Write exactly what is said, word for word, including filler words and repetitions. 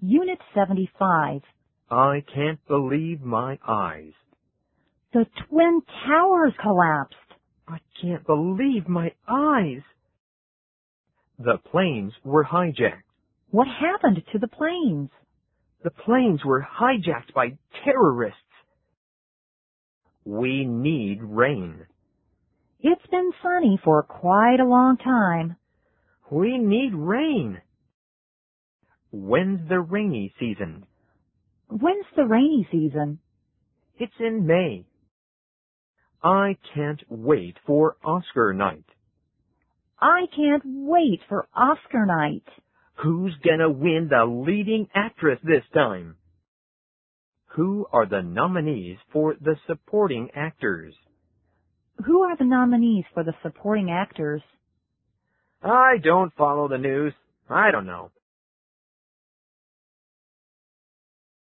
Unit seventy-five. I can't believe my eyes. The Twin Towers collapsed. I can't believe my eyes. The planes were hijacked. What happened to the planes? The planes were hijacked by terrorists. We need rain. It's been sunny for quite a long time. We need rain. When's the rainy season? When's the rainy season? It's in May. I can't wait for Oscar night. I can't wait for Oscar night. Who's gonna win the leading actress this time? Who are the nominees for the supporting actors? Who are the nominees for the supporting actors? I don't follow the news. I don't know.